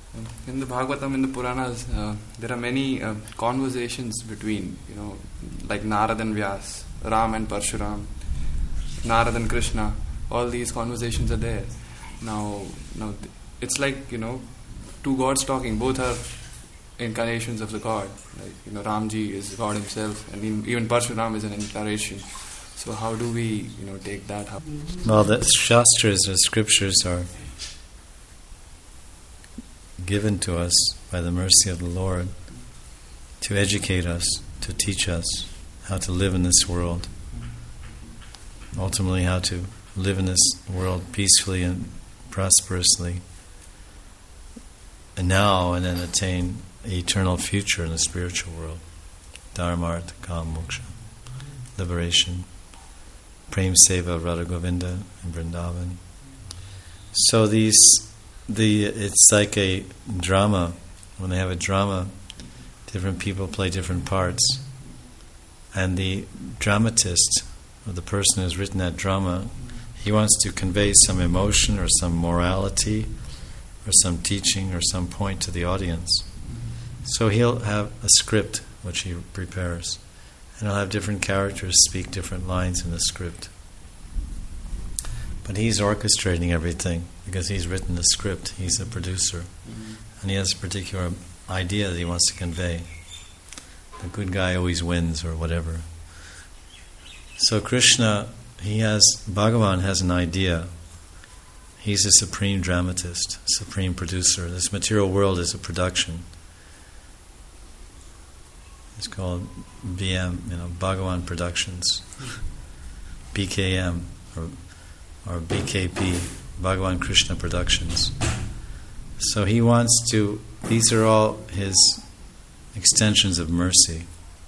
In the Bhagavatam, in the Puranas, there are many conversations between, like Narad and Vyas, Ram and Parshuram, Narad and Krishna. All these conversations are there. Now it's like, two gods talking. Both are incarnations of the God. Like, Ramji is God himself, and even Parshuram is an incarnation. So how do we, take that up? Well, the Shastras or scriptures are given to us by the mercy of the Lord to educate us, to teach us how to live in this world. Ultimately, how to live in this world peacefully and prosperously, and then attain an eternal future in the spiritual world. Dharma, Artha, Kama, Moksha, liberation, Prem Seva, Radha Govinda, and Vrindavan. So it's like a drama. When they have a drama, different people play different parts. And the dramatist, or the person who's written that drama, he wants to convey some emotion or some morality or some teaching or some point to the audience. So he'll have a script which he prepares. And he'll have different characters speak different lines in the script. But he's orchestrating everything because he's written the script. He's the producer. And he has a particular idea that he wants to convey. The good guy always wins or whatever. So Krishna, Bhagavan has an idea. He's a supreme dramatist, supreme producer. This material world is a production. It's called BM, Bhagavan Productions, BKM, or BKP, Bhagavan Krishna Productions. So he wants to, these are all his extensions of mercy.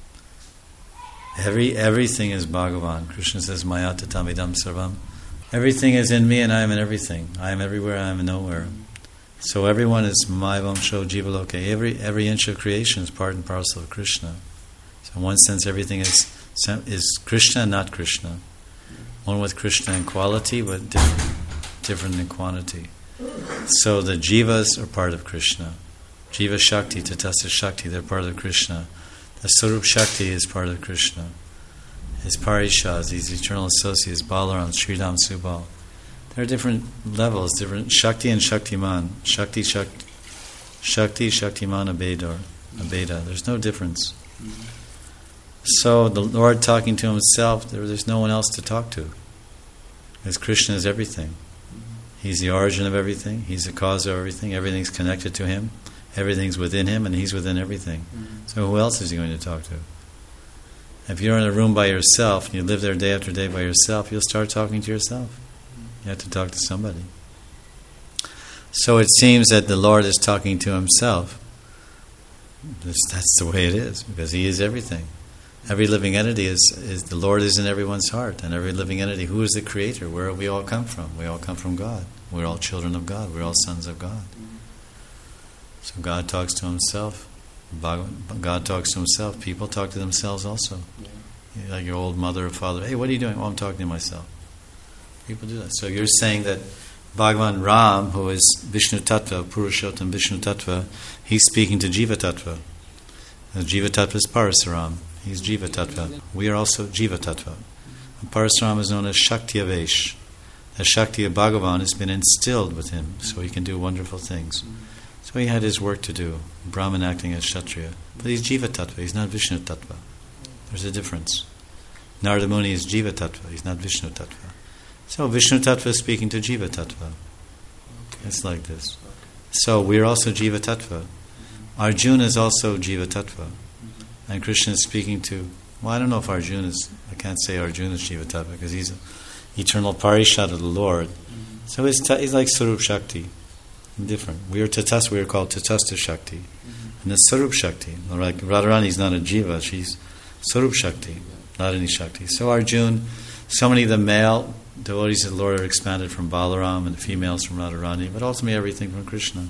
Everything is Bhagavan. Krishna says, Maya tatamidam sarvam. Everything is in me and I am in everything. I am everywhere, I am nowhere. So everyone is Maivamsho Jivaloke. Every inch of creation is part and parcel of Krishna. So in one sense, everything is Krishna and not Krishna. One with Krishna in quality, but different in quantity. So the jivas are part of Krishna. Jiva Shakti, Tatasta Shakti, they're part of Krishna. The Sarup Shakti is part of Krishna. His Parishas, these eternal associates, Balaram, Sridham, Subal. There are different levels, different Shakti and Shaktiman. Shakti, Shaktiman, Abeda. There's no difference. So the Lord talking to himself, there's no one else to talk to. Because Krishna is everything. He's the origin of everything. He's the cause of everything. Everything's connected to him. Everything's within him, and he's within everything. So who else is he going to talk to? If you're in a room by yourself, and you live there day after day by yourself, you'll start talking to yourself. You have to talk to somebody. So it seems that the Lord is talking to himself. That's the way it is, because he is everything. Every living entity is the Lord is in everyone's heart, and every living entity, who is the creator? Where we all come from? We all come from God. We're all children of God. We're all sons of God. So God talks to himself. God talks to himself. People talk to themselves also. Like your old mother or father. Hey, what are you doing? Oh, I'm talking to myself. People do that. So you're saying that Bhagavan Ram, who is Vishnu Tattva, Purushottam Vishnu Tattva, he's speaking to Jiva Tattva. And Jiva Tattva is Parasaram. He's Jiva Tattva. We are also Jiva Tattva. And Parasaram is known as Shakti Avesh. The Shakti of Bhagavan has been instilled with him, so he can do wonderful things. So he had his work to do, Brahman acting as Kshatriya. But he's Jiva Tattva, he's not Vishnu Tattva. There's a difference. Narada Muni is Jiva Tattva, he's not Vishnu Tattva. So Vishnu Tattva is speaking to Jiva Tattva. It's like this. So we're also Jiva Tattva. Arjuna is also Jiva Tattva. And Krishna is speaking to, well, I don't know if Arjuna is, I can't say Arjuna is Jiva Tattva because he's an eternal Parishat of the Lord. So he's like Sarup Shakti. Different. We are called Tatasta Shakti. And that's Sarup Shakti. Like Radharani is not a Jiva, she's Sarup Shakti, not any Shakti. So Arjuna, so many of the male devotees of the Lord are expanded from Balaram and the females from Radharani, but ultimately everything from Krishna.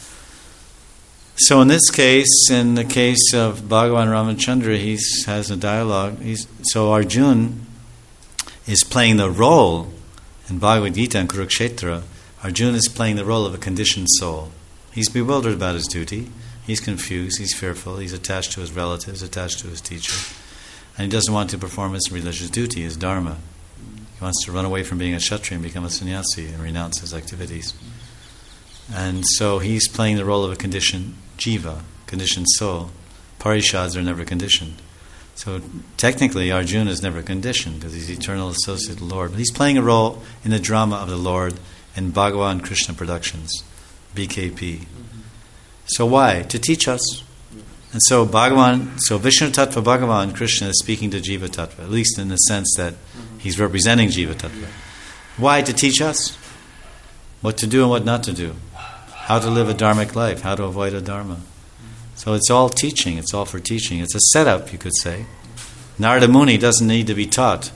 So in this case, in the case of Bhagavan Ramachandra, he has a dialogue. So Arjuna is playing the role in Bhagavad Gita and Kurukshetra. Arjuna is playing the role of a conditioned soul. He's bewildered about his duty. He's confused. He's fearful. He's attached to his relatives, attached to his teacher. And he doesn't want to perform his religious duty, his dharma. He wants to run away from being a Kshatriya and become a sannyasi and renounce his activities. And so he's playing the role of a conditioned jiva, conditioned soul. Parishads are never conditioned. So technically Arjuna is never conditioned because he's eternal associate of the Lord. But he's playing a role in the drama of the Lord in Bhagavan Krishna Productions, BKP. So why? To teach us. And so Vishnu Tattva Bhagavan Krishna is speaking to Jiva Tattva, at least in the sense that he's representing Jiva Tattva. Why? To teach us what to do and what not to do, how to live a dharmic life, how to avoid a dharma. So it's all teaching, it's all for teaching. It's a setup, you could say. Narada Muni doesn't need to be taught.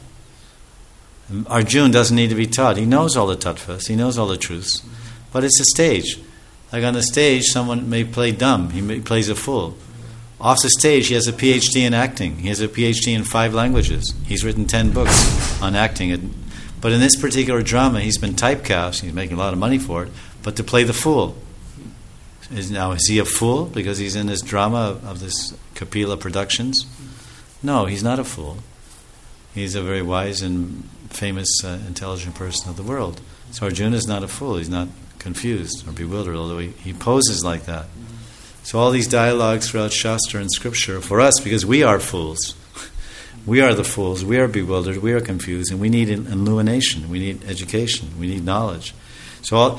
Arjuna doesn't need to be taught. He knows all the tattvas, he knows all the truths. But it's a stage. Like on the stage, someone may play dumb, he plays a fool. Off the stage, he has a PhD in acting. He has a PhD in 5 languages. He's written 10 books on acting. But in this particular drama, he's been typecast. He's making a lot of money for it. But to play the fool. Now, is he a fool because he's in this drama of this Kapila Productions? No, he's not a fool. He's a very wise and famous, intelligent person of the world. So Arjuna is not a fool. He's not confused or bewildered, although he poses like that. So all these dialogues throughout Shastra and Scripture for us, because we are fools. We are the fools. We are bewildered. We are confused, and we need illumination. We need education. We need knowledge. It's all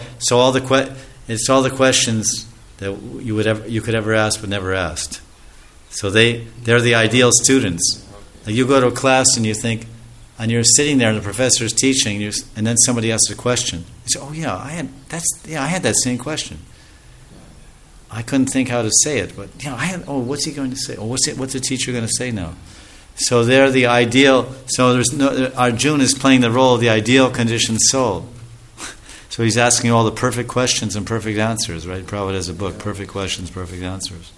the questions that you could ever ask but never asked. So they're the ideal students. Like you go to a class and you think, and you're sitting there and the professor is teaching, and then somebody asks a question. You say, "Oh yeah, I had that same question. I couldn't think how to say it, but what's he going to say? What's the teacher going to say now?" So they're the ideal. So Arjuna is playing the role of the ideal conditioned soul. So he's asking all the perfect questions and perfect answers, right? Prabhupada has a book, Perfect Questions, Perfect Answers.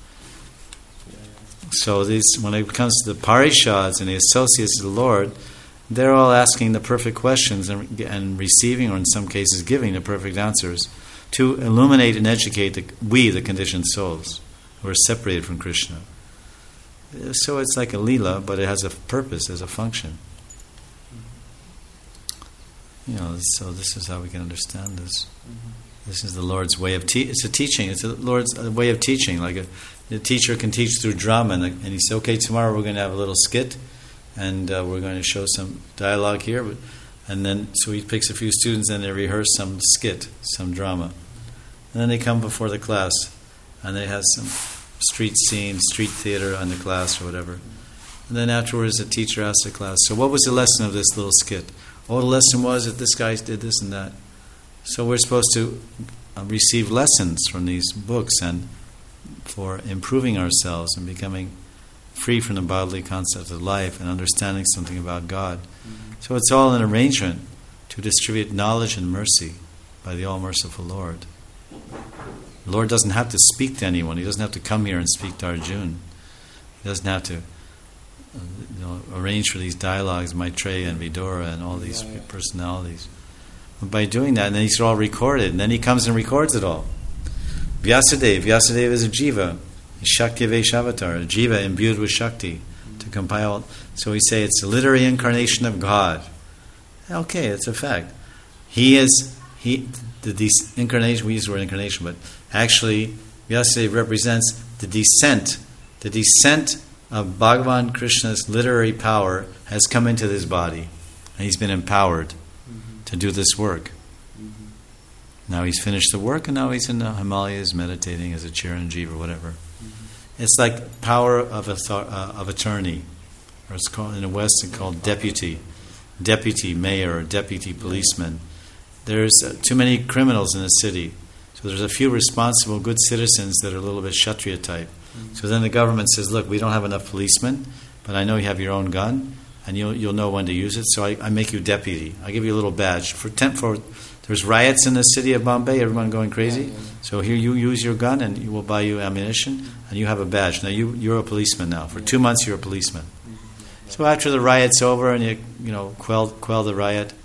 So when it comes to the Parishads and the associates of the Lord, they're all asking the perfect questions and receiving, or in some cases giving, the perfect answers to illuminate and educate the conditioned souls who are separated from Krishna. So it's like a lila, but it has a purpose, has a function. So this is how we can understand this. This is the Lord's way of it's a teaching. It's the Lord's way of teaching. Like the teacher can teach through drama, and he says, "Okay, tomorrow we're going to have a little skit, and we're going to show some dialogue here." And then so he picks a few students and they rehearse some skit, some drama, and then they come before the class, and they have some street scene, street theater on the class or whatever. And then afterwards, the teacher asks the class, "So what was the lesson of this little skit?" "Oh, the lesson was that this guy did this and that." So we're supposed to receive lessons from these books and for improving ourselves and becoming free from the bodily concepts of life and understanding something about God. So it's all an arrangement to distribute knowledge and mercy by the all-merciful Lord. The Lord doesn't have to speak to anyone. He doesn't have to come here and speak to Arjuna. He doesn't have to arrange for these dialogues, Maitreya and Vidura and all these personalities. But by doing that, and then these are all recorded, and then he comes and records it all. Vyasadeva is a jiva, Shakti Vaishavatar, a jiva imbued with Shakti to compile. So we say it's a literary incarnation of God. Okay, it's a fact. This incarnation, we use the word incarnation, but actually Vyasadeva represents the descent. The descent of Bhagavan Krishna's literary power has come into this body, and he's been empowered to do this work. Now he's finished the work, and now he's in the Himalayas meditating as a Chiranjeev or whatever. It's like power of attorney, or it's called in the West. It's called deputy mayor, or deputy policeman. There's too many criminals in the city, so there's a few responsible, good citizens that are a little bit Kshatriya type. So then the government says, "Look, we don't have enough policemen, but I know you have your own gun, and you'll know when to use it. So I make you deputy. I give you a little badge there's riots in the city of Bombay. Everyone going crazy. So here you use your gun, and we'll buy you ammunition, and you have a badge. Now you're a policeman now. For 2 months, you're a policeman. So after the riot's over, and you quell the riot,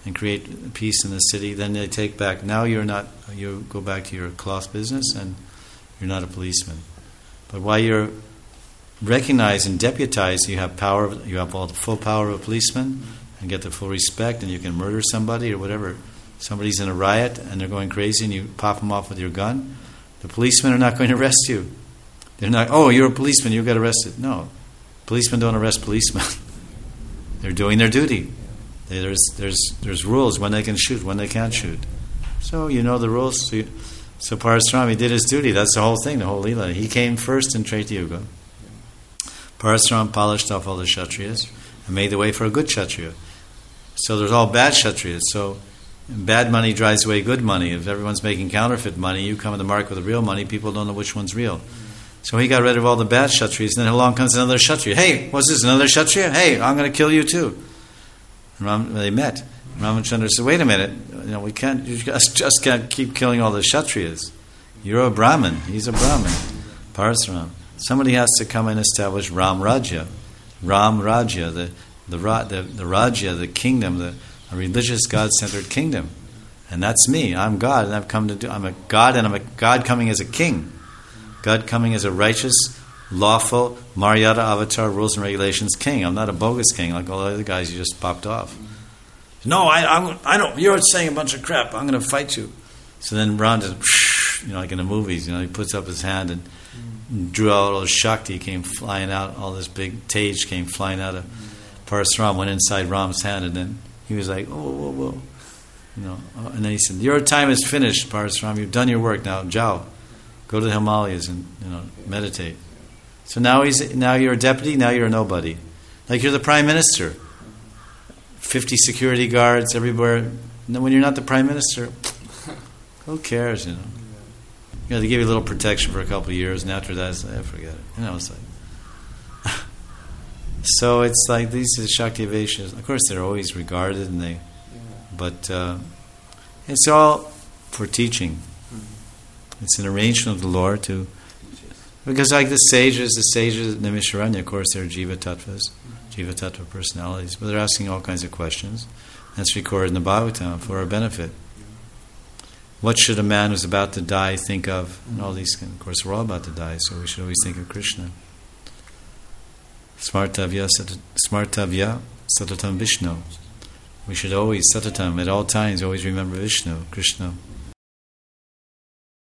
and create peace in the city. Then they take back. Now you go back to your cloth business and you're not a policeman. But while you're recognized and deputized, you have power. You have all the full power of a policeman and get the full respect, and you can murder somebody or whatever. Somebody's in a riot and they're going crazy and you pop them off with your gun. The policemen are not going to arrest you. They're not, oh, you're a policeman, you got arrested. No. Policemen don't arrest policemen. They're doing their duty. There's rules when they can shoot, when they can't shoot. So you know the rules. So Parasurama did his duty. That's the whole thing, the whole Leela. He came first in Treta Yuga. Parasurama polished off all the Kshatriyas and made the way for a good Kshatriya. So there's all bad Kshatriyas. So bad money drives away good money. If everyone's making counterfeit money, you come to the market with the real money, people don't know which one's real. So he got rid of all the bad Kshatriyas, and then along comes another Kshatriya. Hey, what's this, another Kshatriya? Hey, I'm going to kill you too. And they met. Ramachandra said, wait a minute, we can't, you just can't keep killing all the Kshatriyas. You're a Brahmin. He's a Brahmin. Parasuram. Somebody has to come and establish Ram Rajya. Ram Rajya, the Rajya, the kingdom, a religious God-centered kingdom. And that's me. I'm God, and I'm a God, and I'm a God coming as a king. God coming as a righteous, lawful, Maryada avatar, rules and regulations king. I'm not a bogus king like all the other guys you just popped off. No, I don't. You're saying a bunch of crap. I'm going to fight you. So then Ram just, like in the movies, he puts up his hand and drew out all his Shakti, came flying out. All this big Tej came flying out of Parasuram, went inside Ram's hand, and then he was like, whoa. And then he said, your time is finished, Parasuram. You've done your work. Now, Jao. Go to the Himalayas and meditate. So now you're a deputy. Now you're a nobody. Like you're the prime minister. 50 security guards everywhere. And then when you're not the prime minister, who cares? You got to give you a little protection for a couple of years, and after that, it's like, forget it. It's like. So it's like these are Shakti Vaishyas. Of course, they're always regarded, but it's all for teaching. It's an arrangement of the Lord because like the sages in the Naimisharanya, of course, they're Jiva Tattvas, Jiva Tattva personalities, but they're asking all kinds of questions. That's recorded in the Bhagavatam for our benefit. What should a man who's about to die think of? And all these, of course, we're all about to die, so we should always think of Krishna. Smartavya Satatam Vishnu. We should always, Satatam, at all times, always remember Vishnu, Krishna.